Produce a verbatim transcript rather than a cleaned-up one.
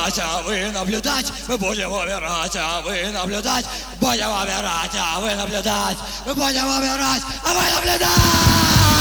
умирать, а вы наблюдать. Мы будем умирать, а вы наблюдать. Будем умирать, а вы наблюдать. Мы будем умирать, а вы наблюдать.